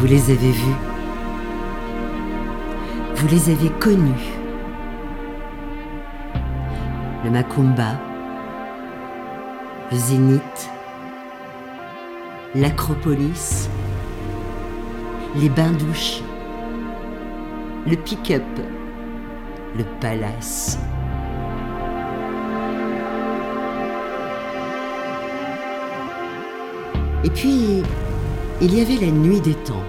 les avez vus, vous les avez connus. Le Macumba, le Zénith, l'Acropolis, les bains-douches, le pick-up, le palace. Et puis, il y avait la Nuit des Temps,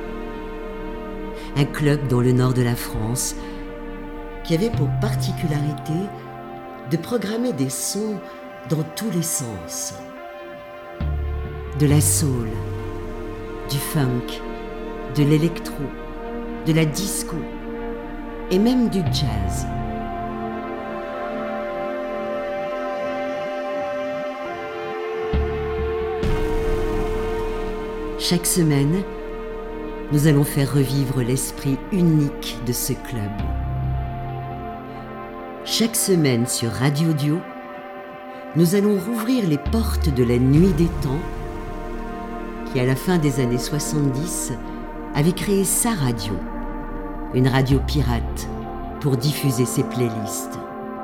un club dans le nord de la France qui avait pour particularité de programmer des sons dans tous les sens. De la soul, du funk, de l'électro, de la disco et même du jazz. Chaque semaine, nous allons faire revivre l'esprit unique de ce club. Chaque semaine sur Radio Dio, nous allons rouvrir les portes de la Nuit des Temps qui, à la fin des années 70, avait créé sa radio, une radio pirate pour diffuser ses playlists.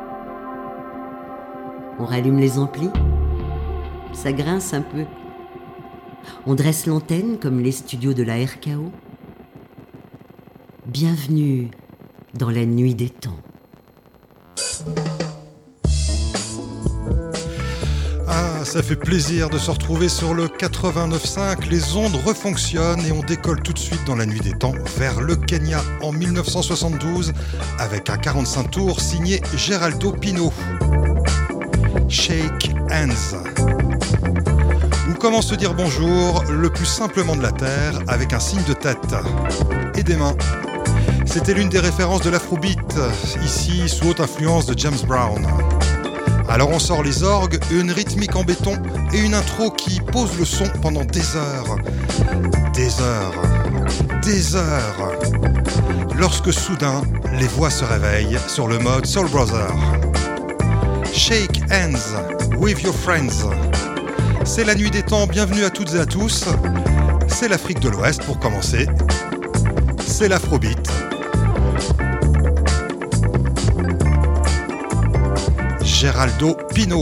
On rallume les amplis, ça grince un peu. On dresse l'antenne comme les studios de la RKO. Bienvenue dans la Nuit des Temps. Ah, ça fait plaisir de se retrouver sur le 89.5. Les ondes refonctionnent et on décolle tout de suite dans la Nuit des Temps vers le Kenya en 1972 avec un 45 tours signé Geraldo Pino. Shake Hands. Ou comment se dire bonjour le plus simplement de la terre avec un signe de tête et des mains. C'était l'une des références de l'afrobeat, ici sous haute influence de James Brown. Alors on sort les orgues, une rythmique en béton et une intro qui pose le son pendant des heures. Des heures. Des heures. Lorsque soudain, les voix se réveillent sur le mode Soul Brother. Shake hands with your friends. C'est la Nuit des Temps, bienvenue à toutes et à tous. C'est l'Afrique de l'Ouest pour commencer. C'est l'Afrobeat. Geraldo Pino.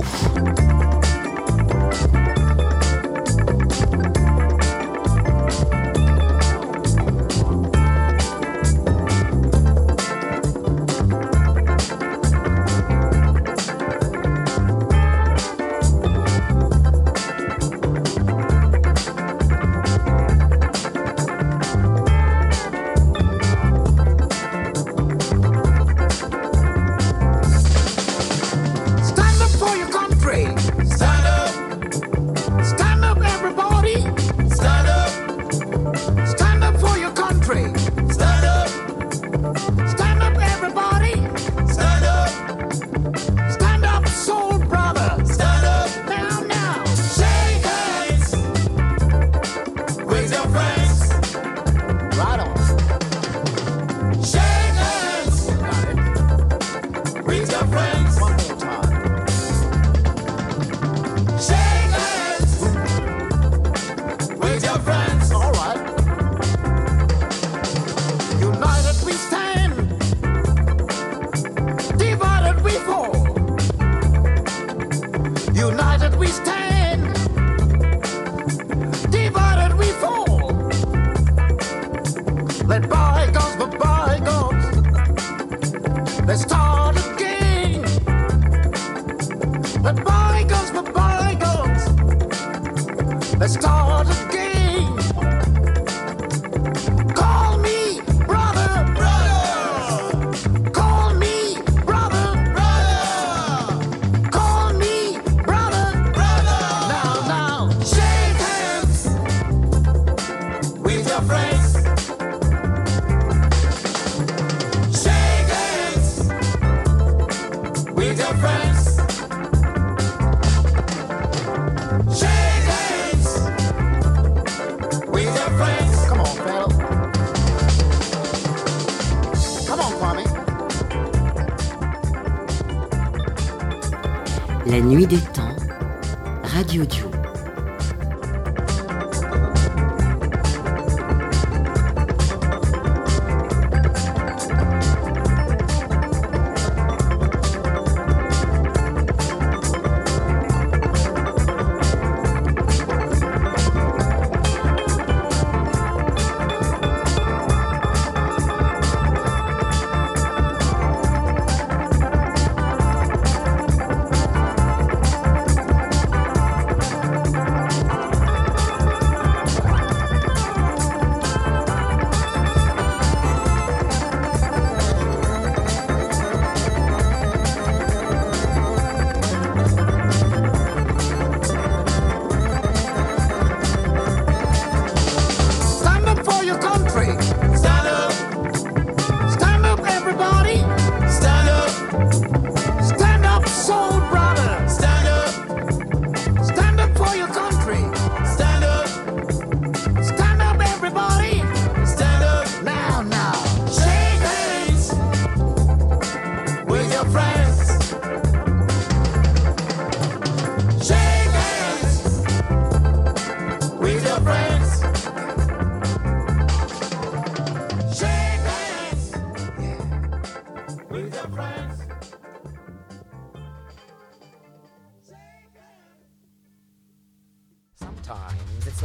La Nuit des Temps, Radio Dio.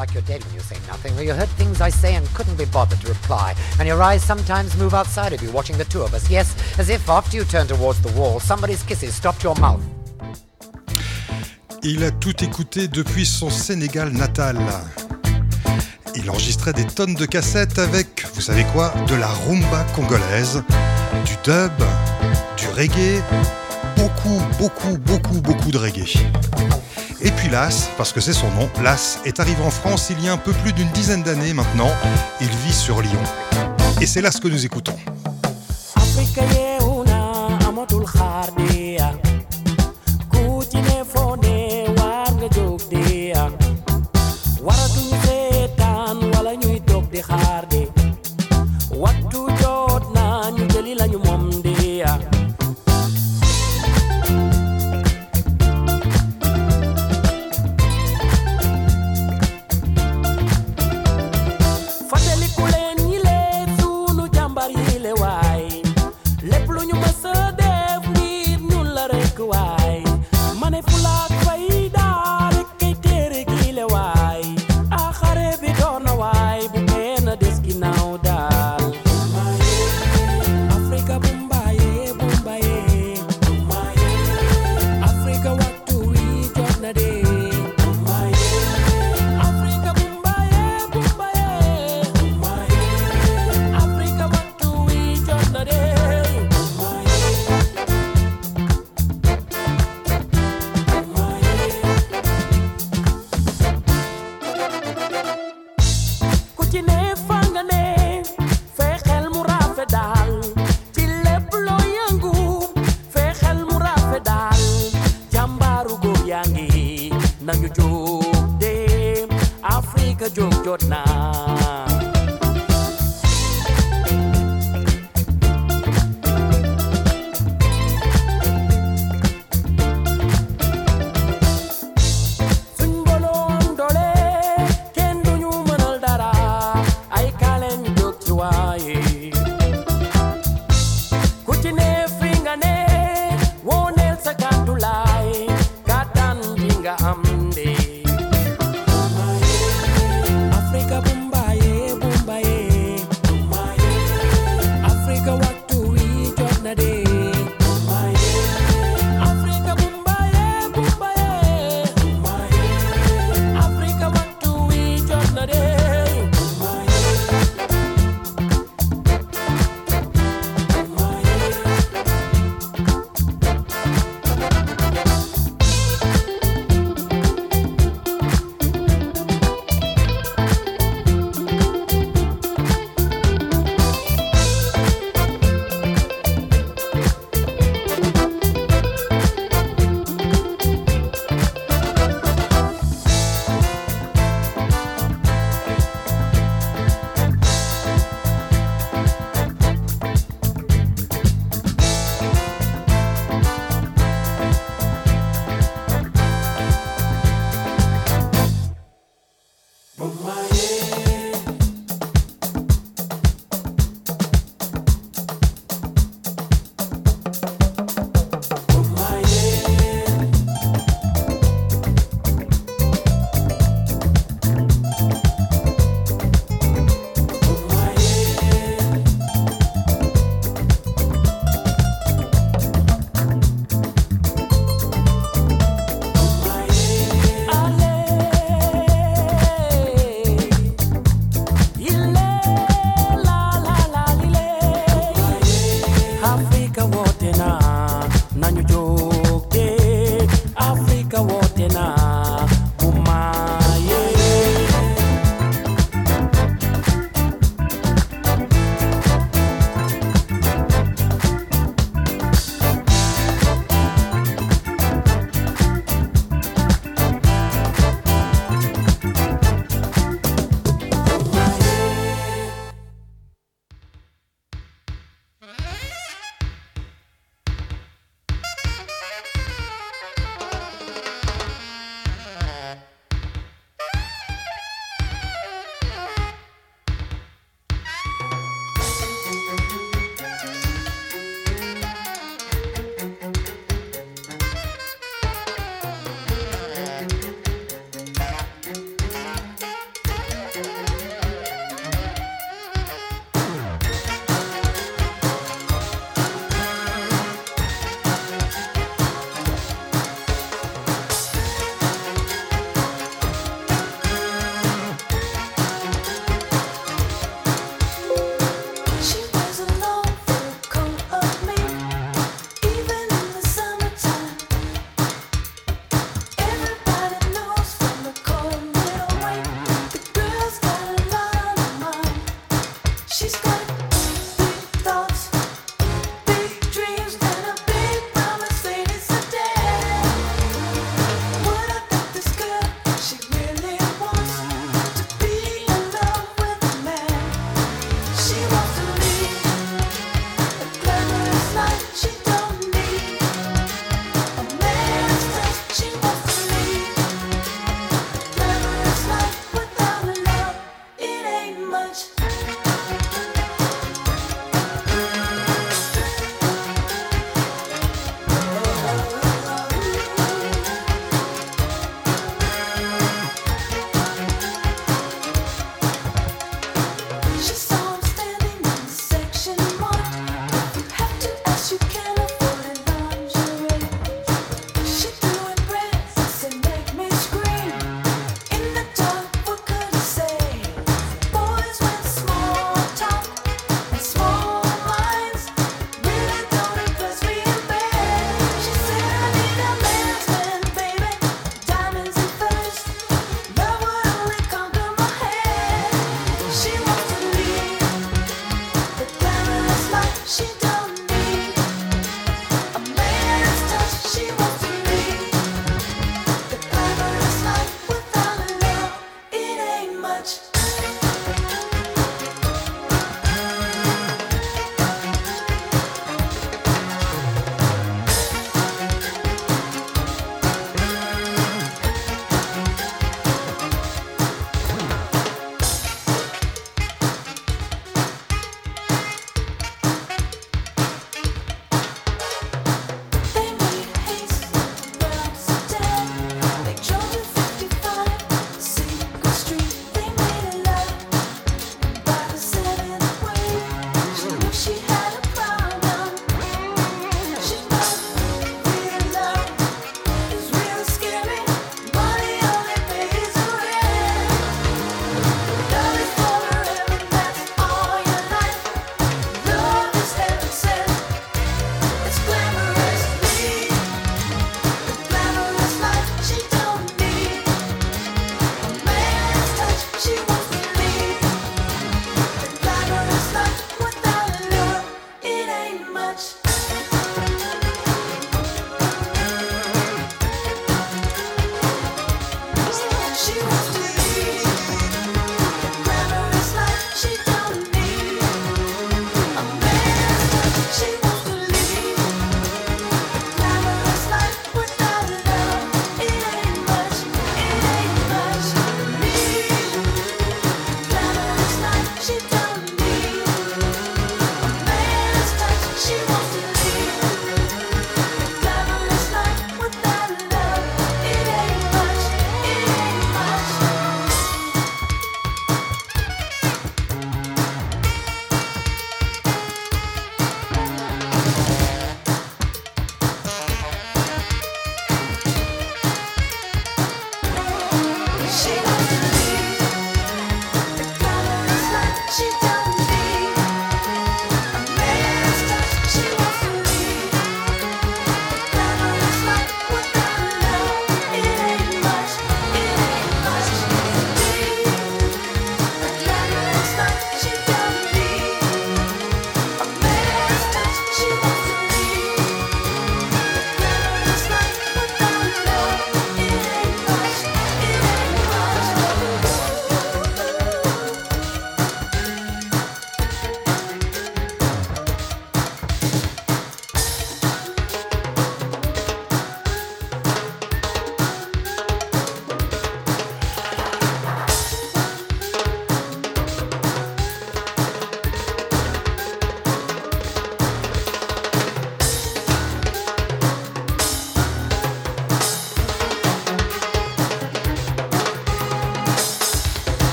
like you're dead when you say nothing, or you heard things I say and couldn't be bothered to reply, and your eyes sometimes move outside of you, watching the two of us, yes, as if after you turned towards the wall, somebody's kisses stopped your mouth. Il a tout écouté depuis son Sénégal natal. Il enregistrait des tonnes de cassettes avec, vous savez quoi, de la rumba congolaise, du dub, du reggae, beaucoup de reggae. Et puis Las, parce que c'est son nom, Las est arrivé en France il y a un peu plus d'une dizaine d'années maintenant. Il vit sur Lyon. Et c'est Las que nous écoutons. Africa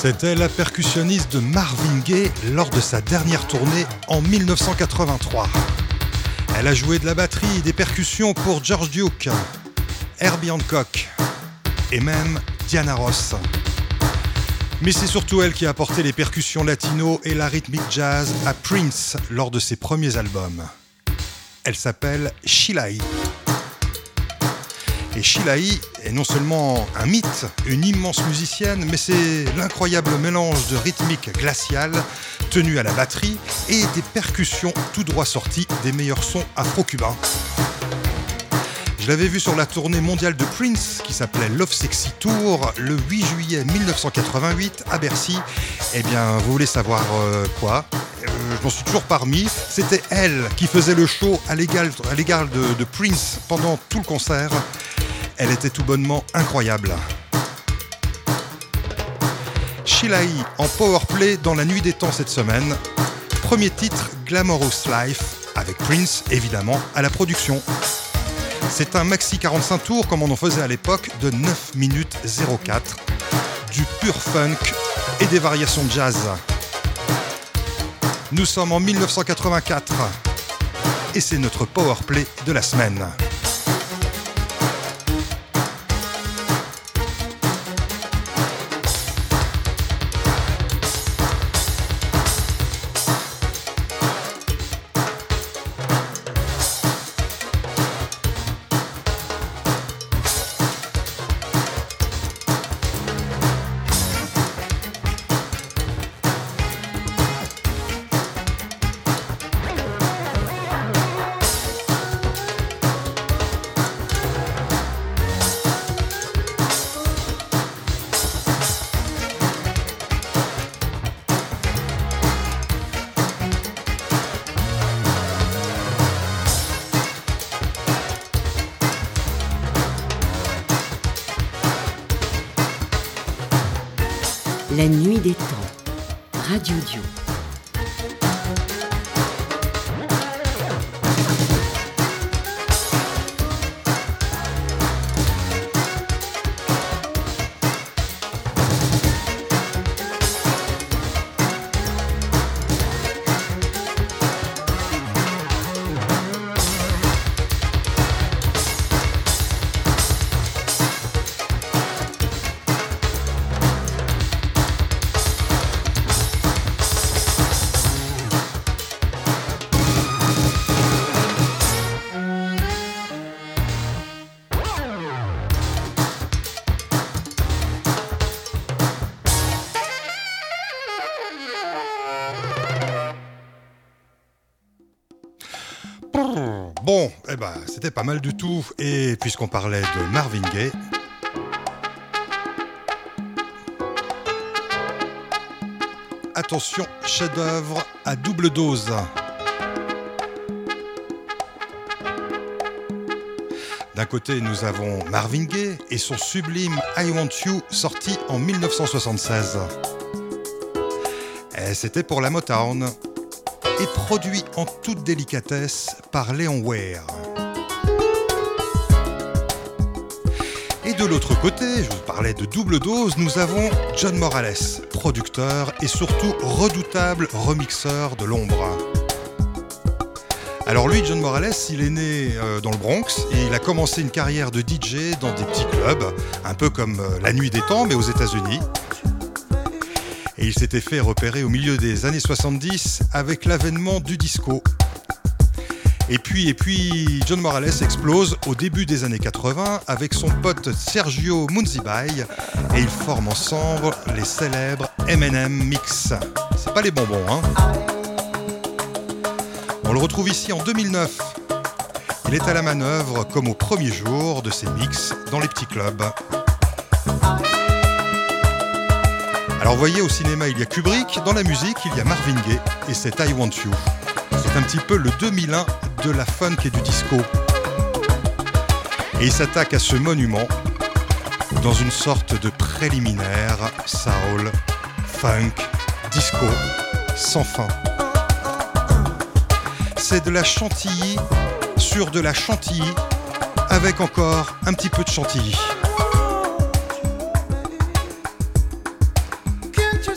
C'était la percussionniste de Marvin Gaye lors de sa dernière tournée en 1983. Elle a joué de la batterie et des percussions pour George Duke, Herbie Hancock et même Diana Ross. Mais c'est surtout elle qui a apporté les percussions latino et la rythmique jazz à Prince lors de ses premiers albums. Elle s'appelle Sheila E. Et Sheila E est non seulement un mythe, une immense musicienne, mais c'est l'incroyable mélange de rythmique glaciale tenue à la batterie et des percussions tout droit sorties des meilleurs sons afro-cubains. Je l'avais vu sur la tournée mondiale de Prince qui s'appelait Love Sexy Tour le 8 juillet 1988 à Bercy. Eh bien, vous voulez savoir quoi ? Je m'en suis toujours parmi. C'était elle qui faisait le show à l'égal de Prince pendant tout le concert. Elle était tout bonnement incroyable. Sheila E en powerplay dans la nuit des temps cette semaine. Premier titre, Glamorous Life, avec Prince évidemment à la production. C'est un maxi 45 tours comme on en faisait à l'époque de 9 minutes 04. Du pur funk et des variations de jazz. Nous sommes en 1984 et c'est notre powerplay de la semaine. La nuit des temps, Radio Dio. Bon, eh ben, c'était pas mal du tout. Et puisqu'on parlait de Marvin Gaye, attention, chef-d'œuvre à double dose. D'un côté, nous avons Marvin Gaye et son sublime I Want You, sorti en 1976. Et c'était pour la Motown. Et produit en toute délicatesse par Léon Ware. Et de l'autre côté, je vous parlais de double dose, nous avons John Morales, producteur et surtout redoutable remixeur de l'ombre. Alors lui, John Morales, il est né dans le Bronx et il a commencé une carrière de DJ dans des petits clubs, un peu comme la nuit des temps mais aux États-Unis. Et il s'était fait repérer au milieu des années 70 avec l'avènement du disco. Et puis John Morales explose au début des années 80 avec son pote Sergio Munzibay et ils forment ensemble les célèbres M&M Mix. C'est pas les bonbons, hein. On le retrouve ici en 2009. Il est à la manœuvre comme au premier jour de ses mix dans les petits clubs. Alors vous voyez, au cinéma il y a Kubrick, dans la musique il y a Marvin Gaye et c'est I Want You. C'est un petit peu le 2001 de la funk et du disco. Et il s'attaque à ce monument dans une sorte de préliminaire soul, funk, disco, sans fin. C'est de la chantilly sur de la chantilly avec encore un petit peu de chantilly.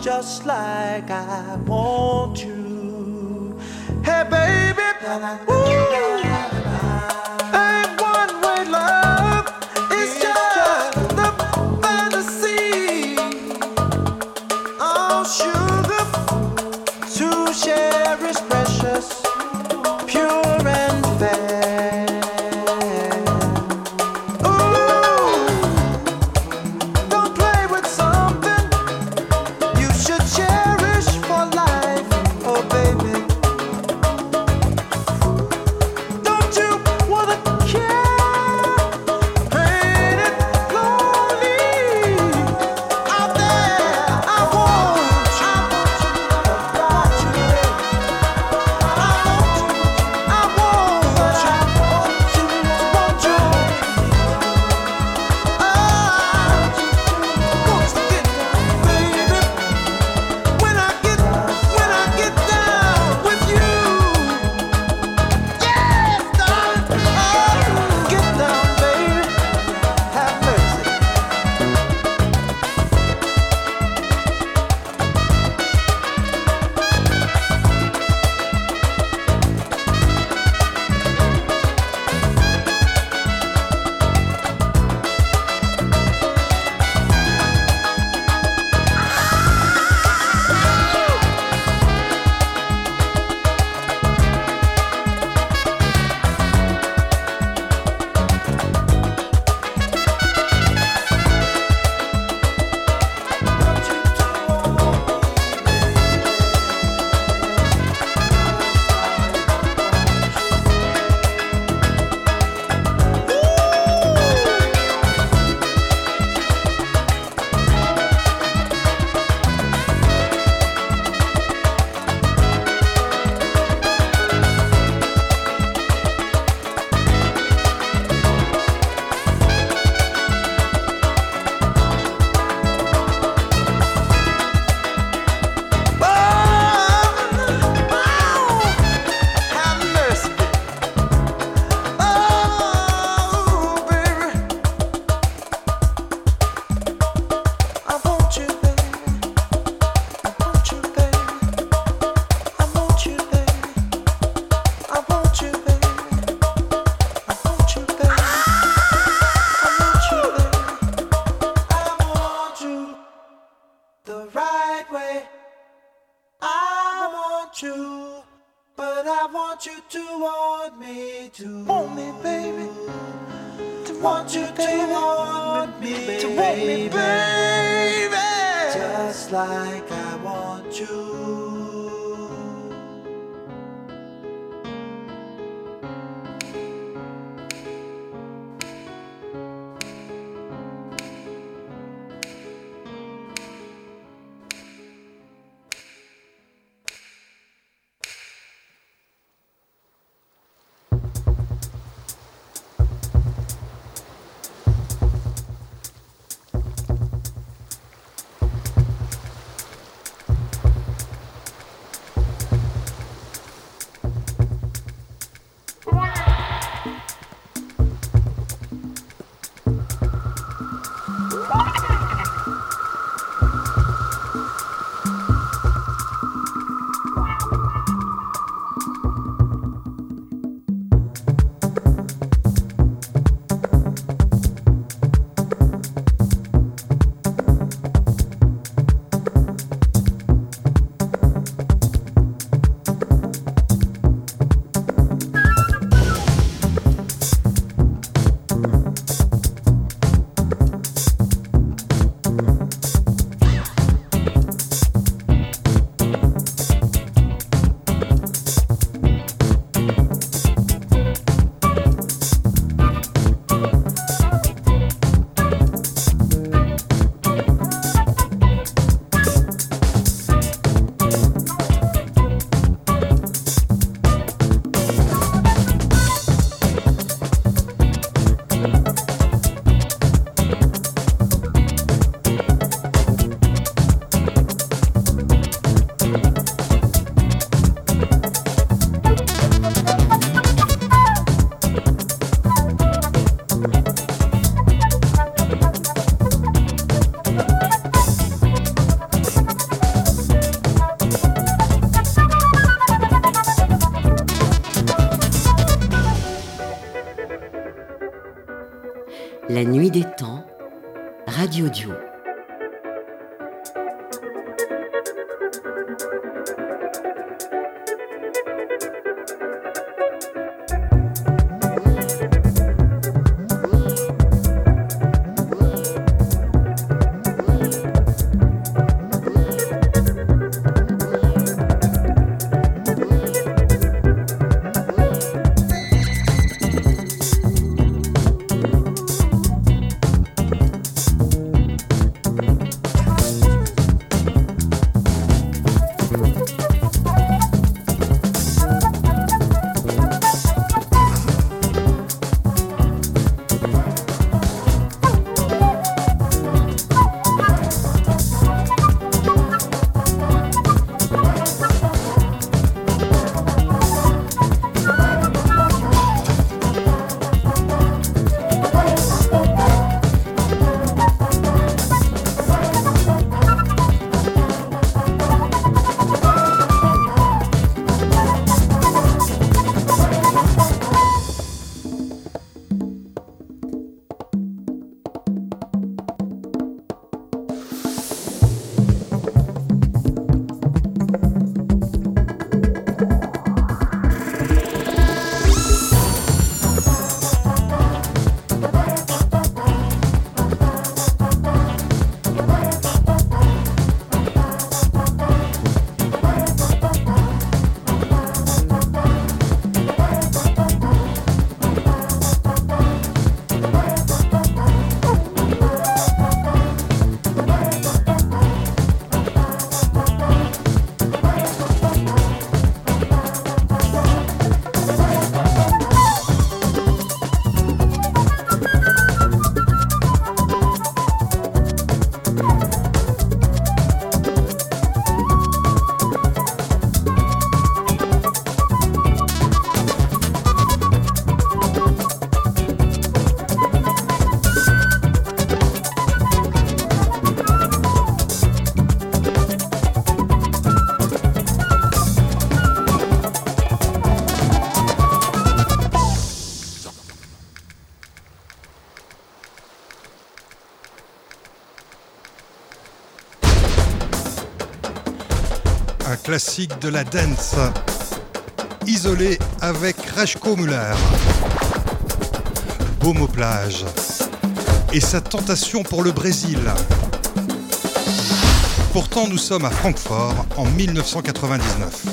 just like I want you. Hey baby, ooh, ain't one-way love, it's just the fantasy. Oh sugar, to share is precious, pure and fair. Ooh, don't play with something you should cherish for life, oh baby. Don't you wanna care? Ain't it lonely out there? I want you, want you, I want you, want you. Wants to get down, baby. When I get down with you, yes, darling. Oh, get down, baby. Have mercy. Have mercy. Oh, baby. I want you, baby. I want you, baby. I want you, baby. I want you, baby. I want you, baby. I want you, baby. I want you the right way. I want you, but I want you to want me too. Want me, baby. To want you to want me, baby. To want me, baby. Just like I want you. La nuit des temps, Radio Duo. Un classique de la dance, isolé avec Rajko Müller, Baume aux plages, et sa tentation pour le Brésil. Pourtant, nous sommes à Francfort en 1999.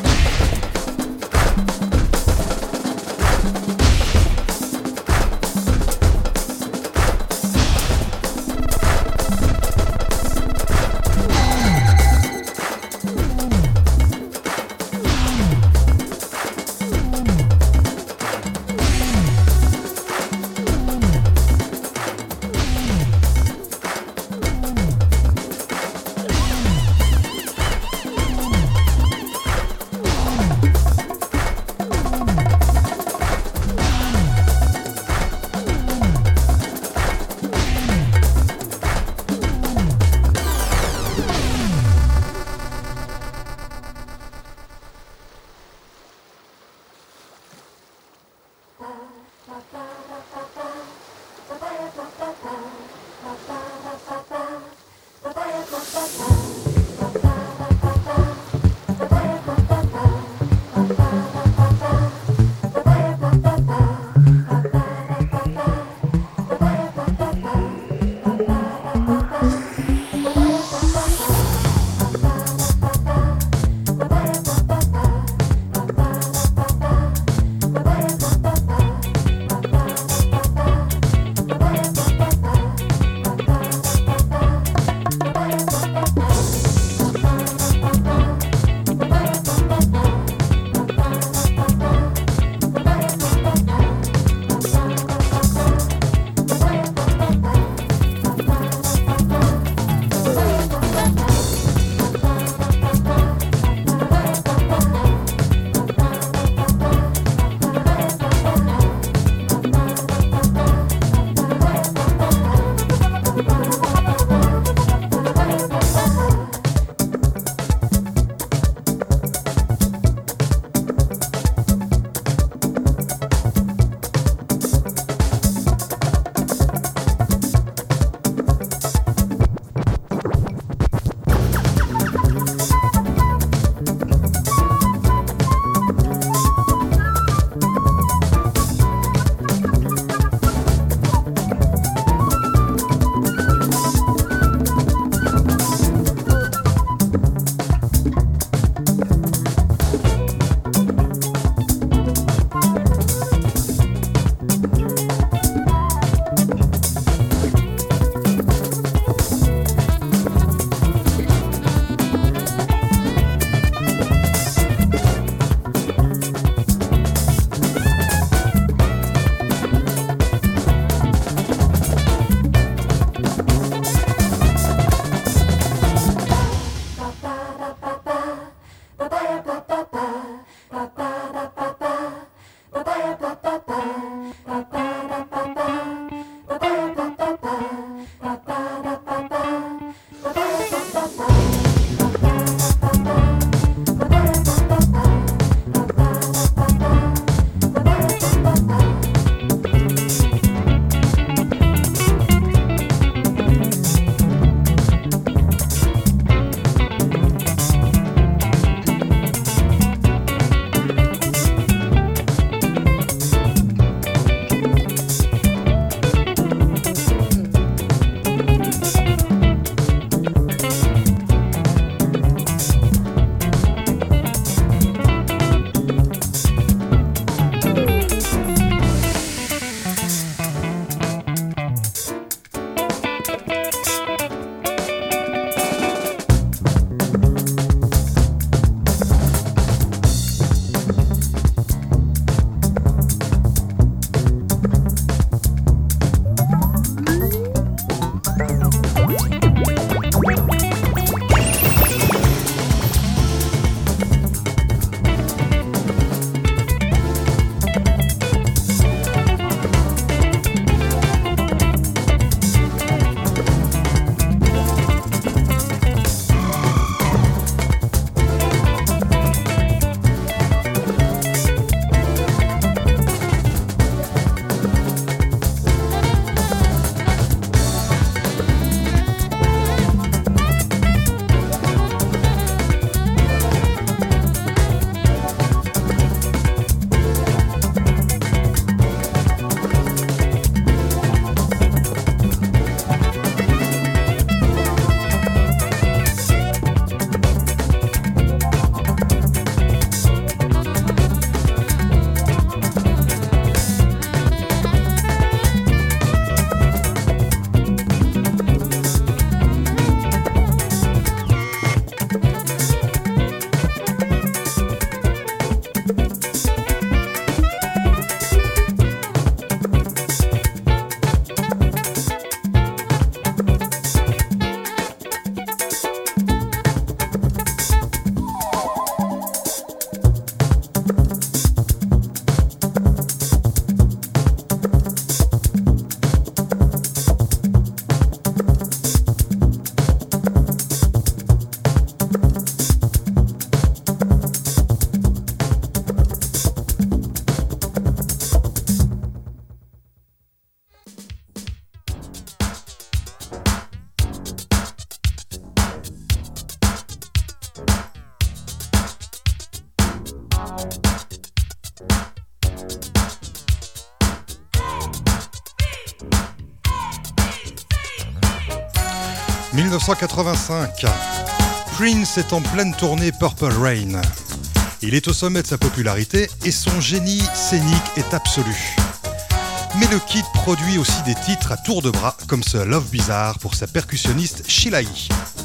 1985. Prince est en pleine tournée Purple Rain. Il est au sommet de sa popularité et son génie scénique est absolu. Mais le kid produit aussi des titres à tour de bras comme ce Love Bizarre pour sa percussionniste Sheila E.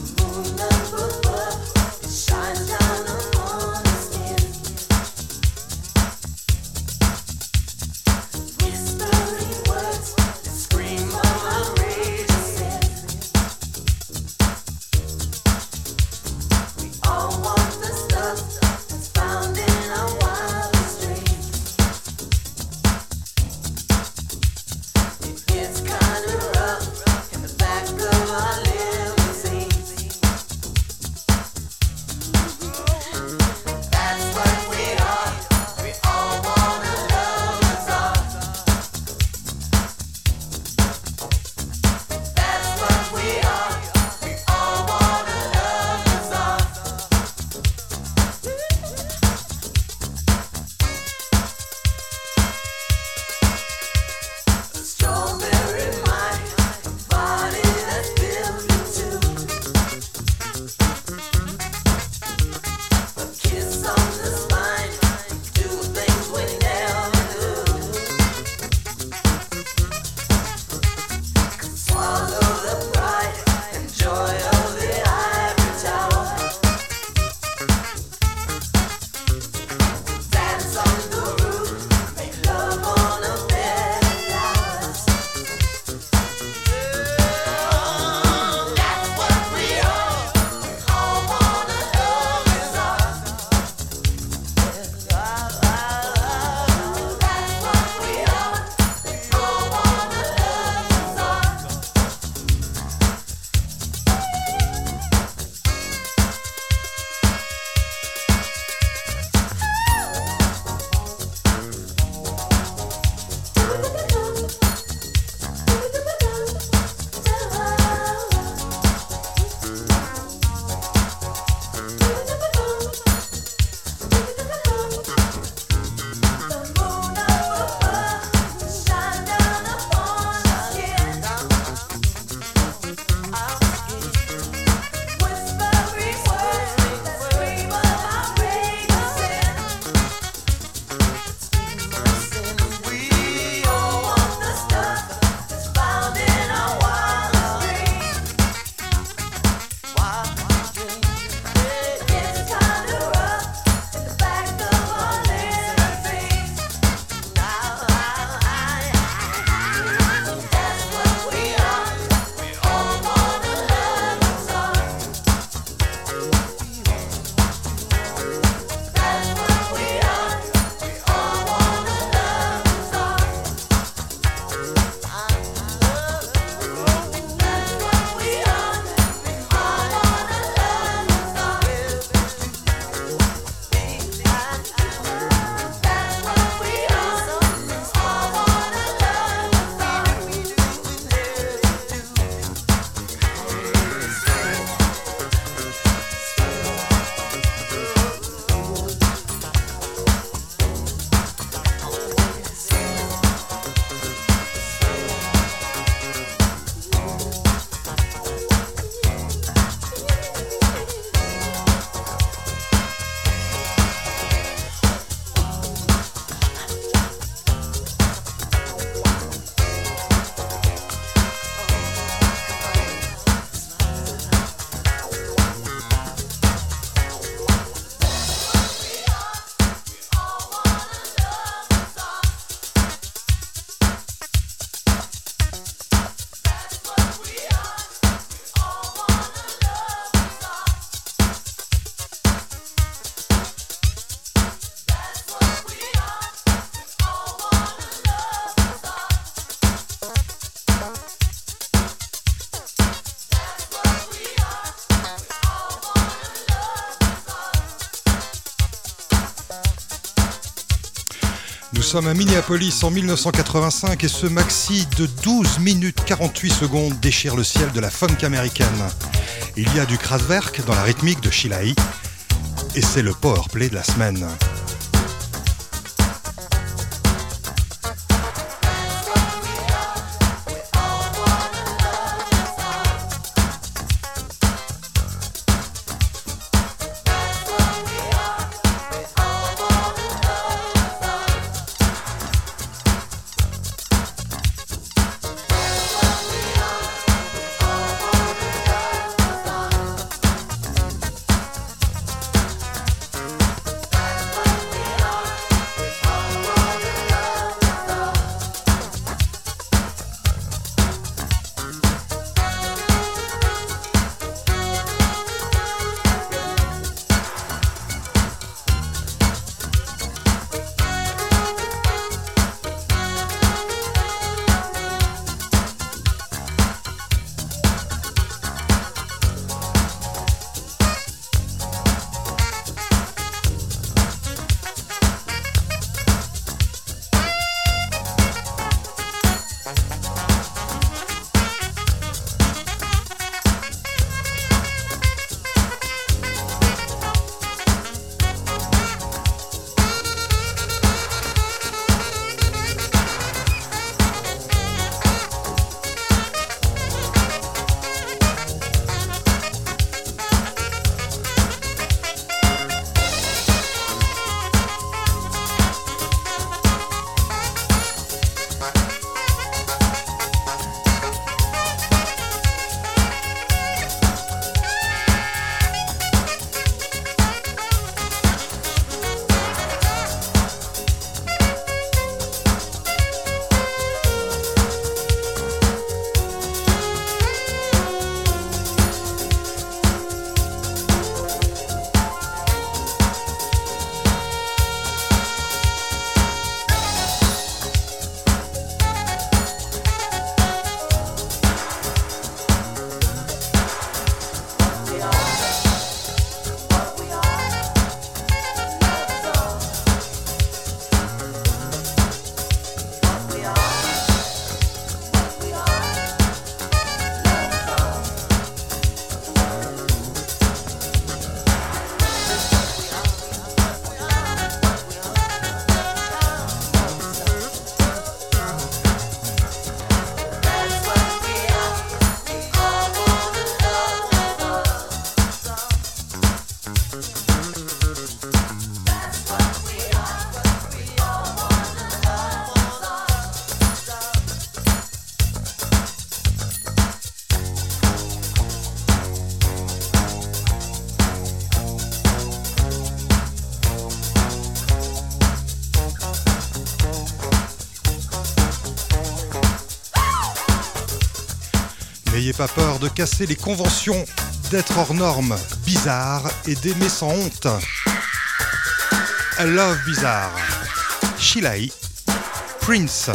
Nous sommes à Minneapolis en 1985 et ce maxi de 12 minutes 48 secondes déchire le ciel de la funk américaine. Il y a du Kraftwerk dans la rythmique de Sheila E. Et c'est le powerplay de la semaine. pas peur de casser les conventions, d'être hors normes, bizarre et d'aimer sans honte. I love bizarre. Shilai, Prince.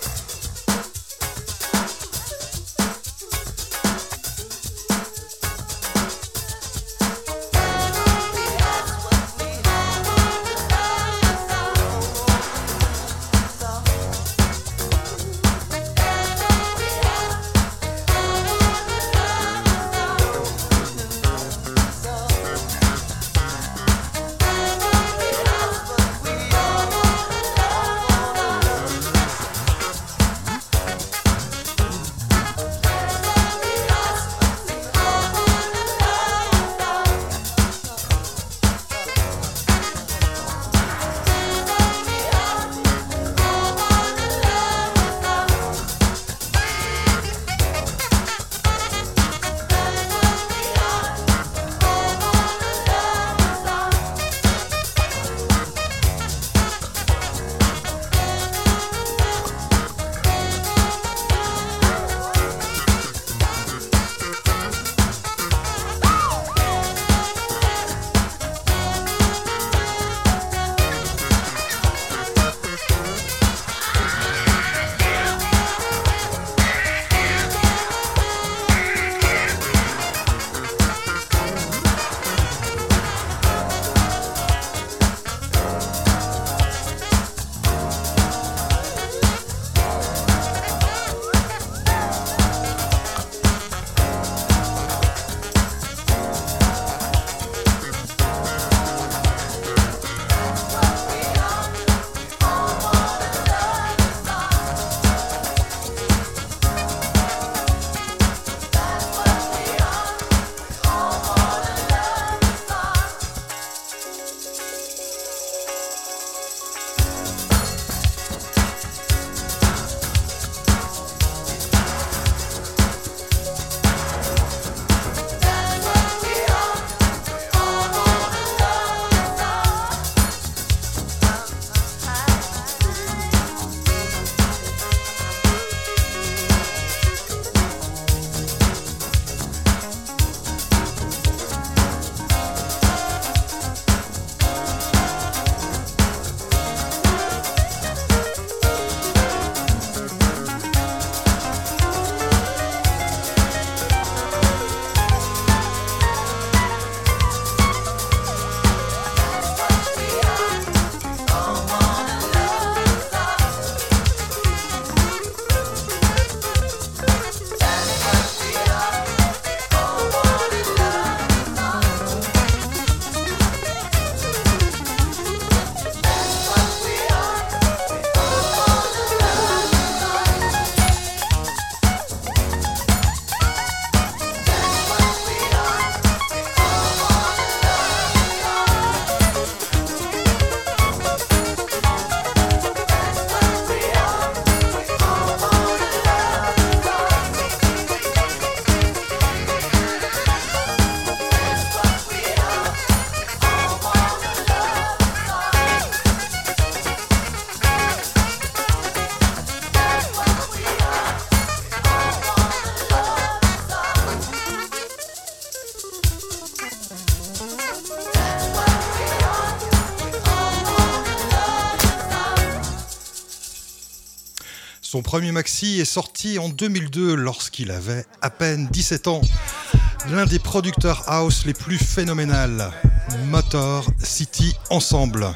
Son premier maxi est sorti en 2002 lorsqu'il avait à peine 17 ans. L'un des producteurs house les plus phénoménales, Motor City Ensemble.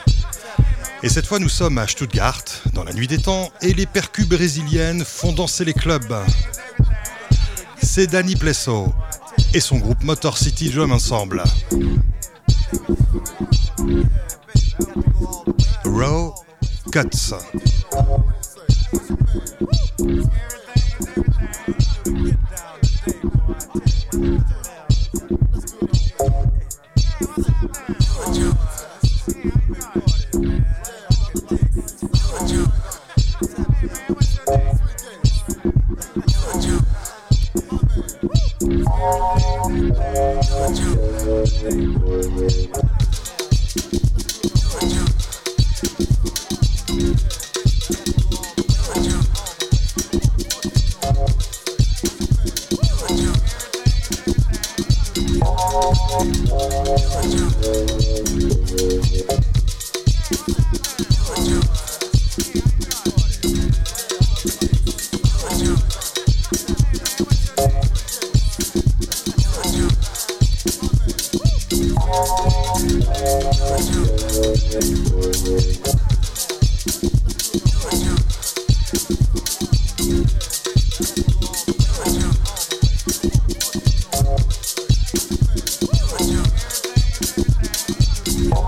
Et cette fois nous sommes à Stuttgart, dans la nuit des temps, et les percus brésiliennes font danser les clubs. C'est Danny Blesso et son groupe Motor City Drum Ensemble. Raw Cuts.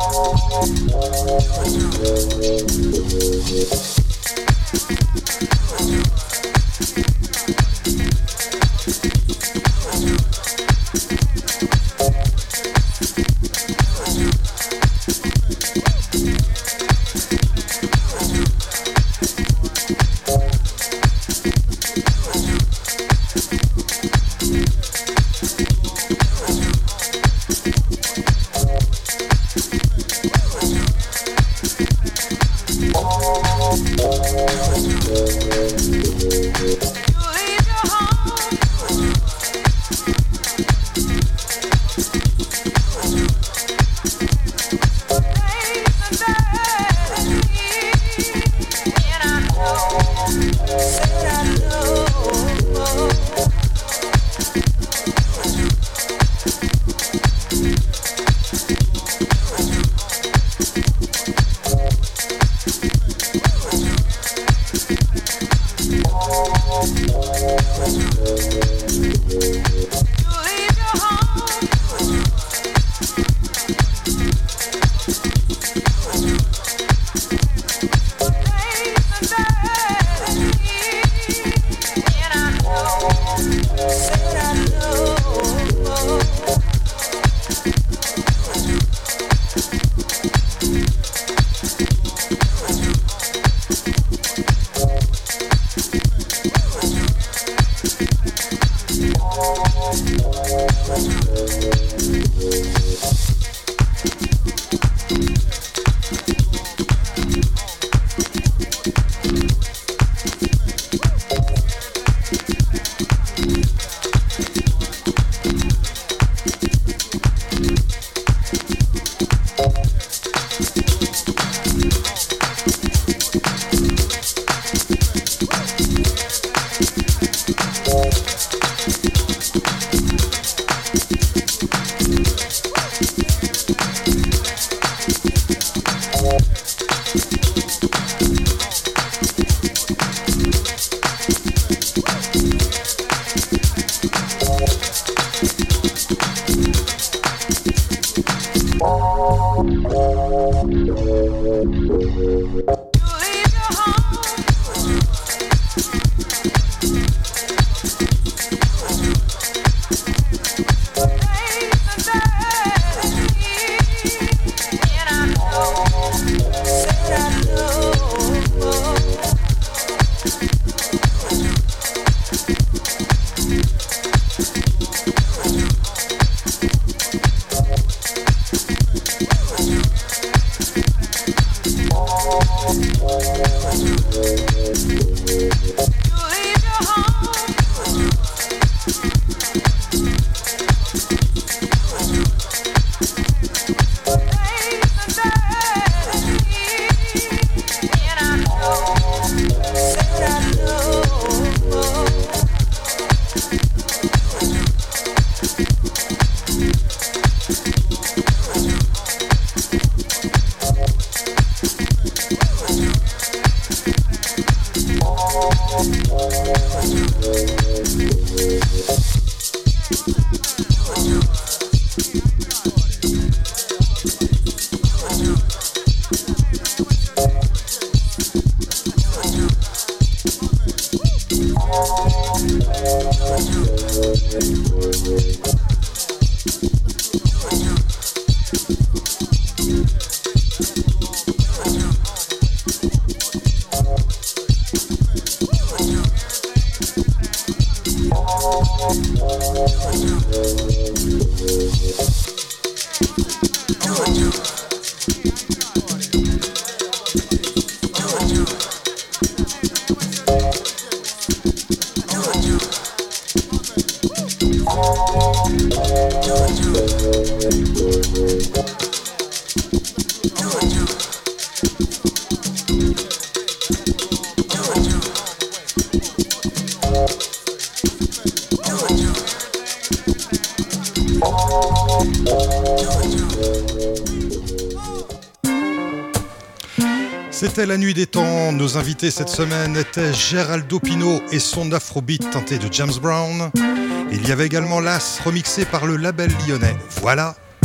C'était la nuit des temps. Nos invités cette semaine étaient Geraldo Pino et son afrobeat teinté de James Brown. Il y avait également Las, remixé par le label lyonnais. Voilà.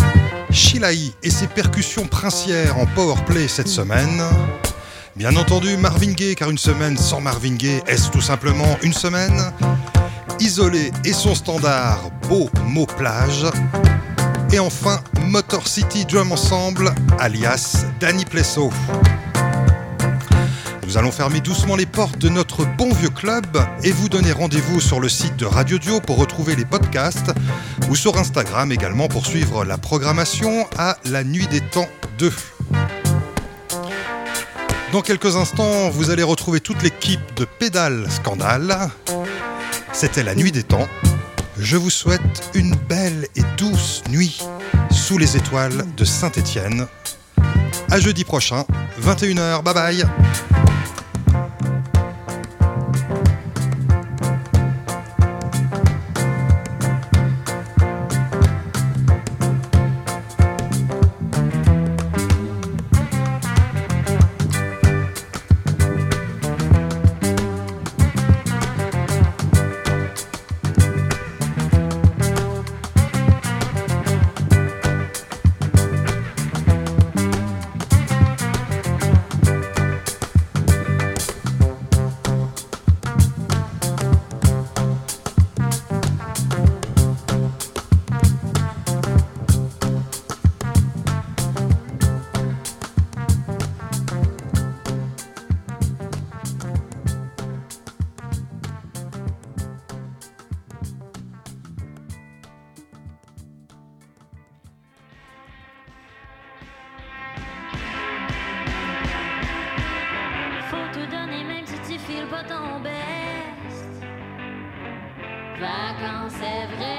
Sheila E. et ses percussions princières en powerplay cette semaine. Bien entendu Marvin Gaye, car une semaine sans Marvin Gaye, est-ce tout simplement une semaine? Isolé et son standard Beau Mot Plage. Et enfin Motor City Drum Ensemble, alias Danny Plesseau. Nous allons fermer doucement les portes de notre bon vieux club et vous donner rendez-vous sur le site de Radio Dio pour retrouver les podcasts ou sur Instagram également pour suivre la programmation à La Nuit des Temps 2. Dans quelques instants, vous allez retrouver toute l'équipe de Pédale Scandale. C'était La Nuit des Temps. Je vous souhaite une belle et douce nuit sous les étoiles de Saint-Étienne. À jeudi prochain, 21h. Bye bye. Vacances, c'est vrai.